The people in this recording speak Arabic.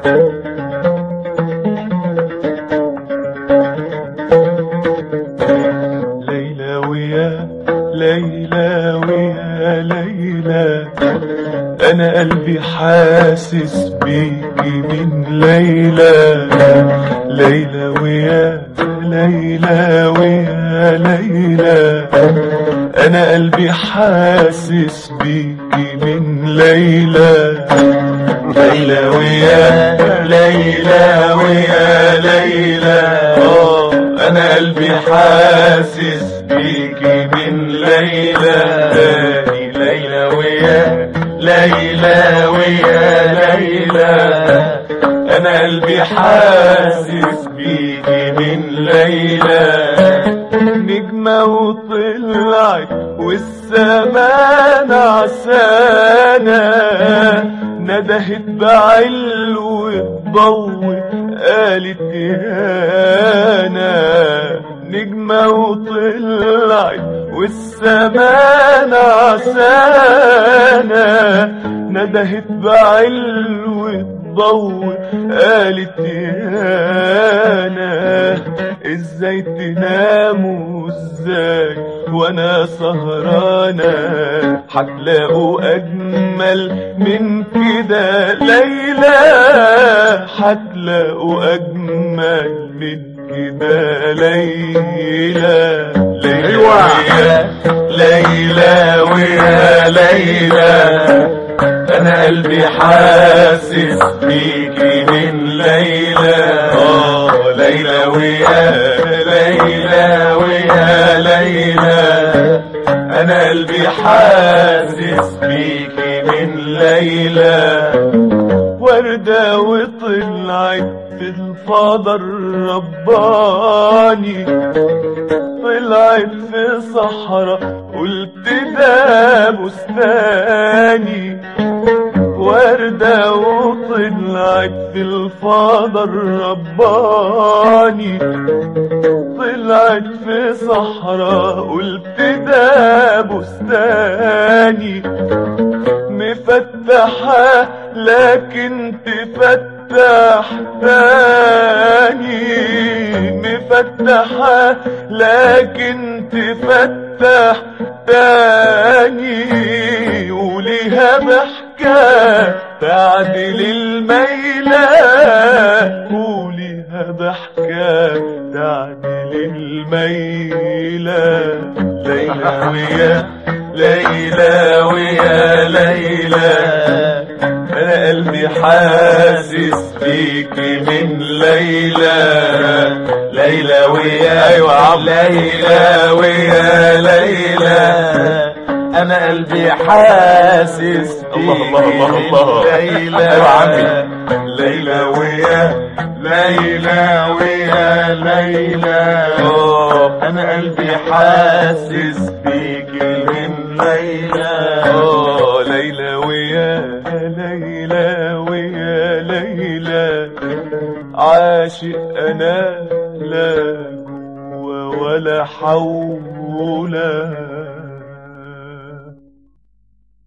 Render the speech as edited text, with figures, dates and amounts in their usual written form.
ليلى ويا ليلى ويا ليلى، أنا قلبي حاسس بيكي من ليلى. ليلى ويا ليلى ويا ليلى، أنا قلبي حاسس بيكي من ليلى. ليلى ويا ليلى ويا ليلى، أنا قلبي حاسس بيكي من ليلى. ليلى ويا ليلى ويا ليلى، أنا قلبي حاسس بيكي من ليلى. نجمة وطلعت والسما نعسانة، ندهت بعلو الضوء قالت يانا. نجمة وطلعت والسما نعسانة، ندهت بعلو الضوء قالت يانا. ازاي تناموا ازاي وانا سهرانة، هتلاقوا اجمل من كده ليلى، هتلاقوا اجمل من كده ليلى. ليلى ويا ليلى ويا ليلى، انا قلبي حاسس بيكي من ليلى. ليلى ويا ليلى ويا ليلى، انا قلبي حاسس بيكي من ليلى. وردة وطلعت في الفضا الرباني، طلعت في صحراء قلت ده بستاني. وردة وطلعت في الفضا الرباني، طلعت في صحراء قلت ده بستاني. مفتحة لكن تفتح تاني، مفتحة لكن تفتح تاني. وليها ضحكة تعدل الميلة، وليها ضحكة تعدل الميلة. ليلى ويا ليلى ويا ليلى، أنا قلبي حاسس بيكي من ليلى. ليلى ويا ليلى ويا ليلى، أنا قلبي حاسس بيكي من ليلى. يا عمي ليلى ويا ليلى ويا ليلى، أنا قلبي حاسس بيكي من ليلى. ليلى ويا ليلى ويا ليلى، عاشق أنا لا جوا ولا حول